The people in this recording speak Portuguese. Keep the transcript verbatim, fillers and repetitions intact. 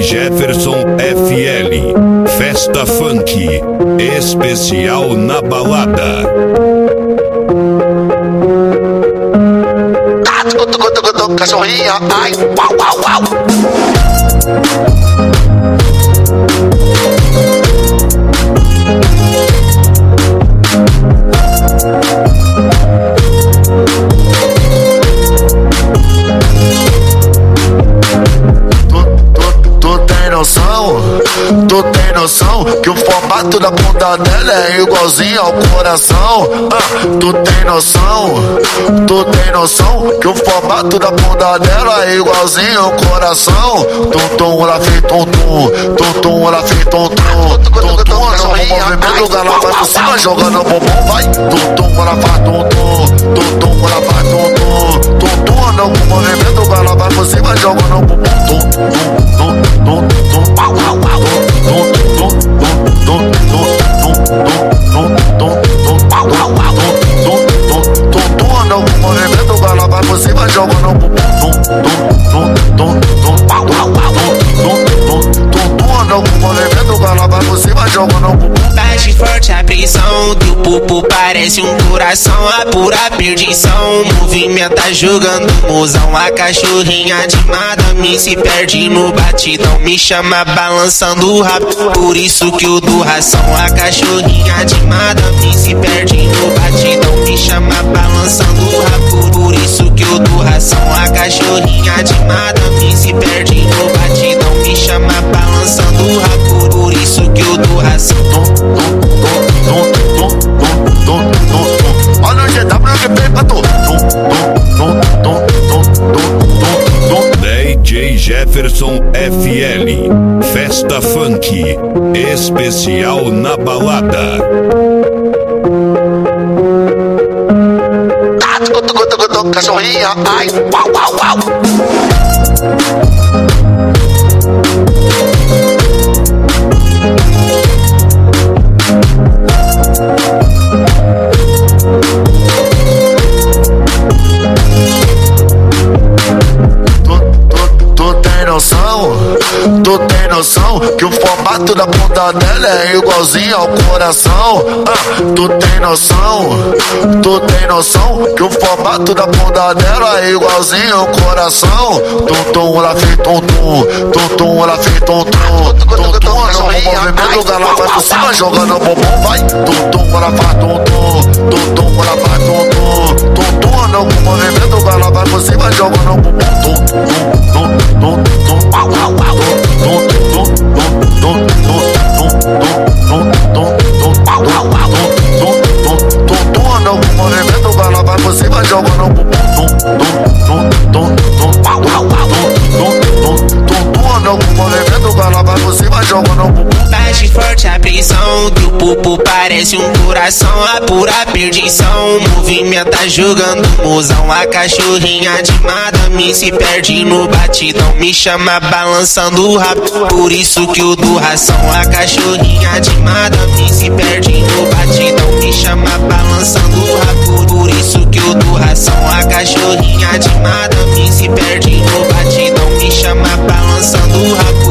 Jefferson F L, Festa Funk, especial na balada. Tá, tucu, tucu, tucu, tucu, cachorrinha, ai, uau, uau, uau. Tu tem noção que o formato da bunda dela é igualzinho ao coração? Ah, tu tem noção, tu tem noção que o formato da bunda dela é igualzinho ao coração? Tum tum, ela fez tum tum, tum tum, ela fez tum tum, tum tum, no movimento ela vai por cima jogando bumbum, vai. Tum tum, ela faz tum tum, tum tum, ela faz tum tum, tum tum, no movimento ela vai por cima jogando bumbum, tum tum, tum tum, tum, uau, uau, uau. Bate forte a prisão, teu pupo parece um coração, a pura perdição. Movimenta jogando mozão, a cachorrinha de madame se perde no batidão, me chama balançando o rabo, por isso que eu dou ração. A cachorrinha de madame se perde no batidão, me chama balançando o rabo, por isso que eu dou ração. A cachorrinha de madame se perde no batidão, me chama balançando o rabo, por isso que eu dou ração. Olha o G W que vem pra tu. D J Jefferson F L, Festa Funk, especial na balada. Tá, tucu, tucu, tucu, tucu, cachorrinha, ai, uau, uau, uau. Tu tem noção que o formato da bunda dela é igualzinho ao coração? Ah, tu tem noção, tu tem noção que o formato da bunda dela é igualzinho ao coração? Tum tum, ela fez tum tum, tum tum, ela fez tum tum, tum tum, no movimento ela vai por cima jogando bumbum, vai. Tum tum, ela faz tum tum, tum tum, ela faz tum tum, tum tum, no movimento ela vai por cima jogando bumbum, tum tum, tum tum, tum, uau, uau, uau. No movimento ela vai por cima jogando bumbum, no movimento ela vai por cima jogando bumbum. Bate forte a prisão, teu pupo parece um coração, a pura perdição. Movimenta jogando mozão, a cachorrinha de madame se perde no batidão, me chama balançando o rabo, por isso que eu dou ração. A cachorrinha de madame se perde no batidão, me chama balançando o rabo, por isso que eu dou ração. A cachorrinha de madame se perde no batidão, me chama balançando o rabo,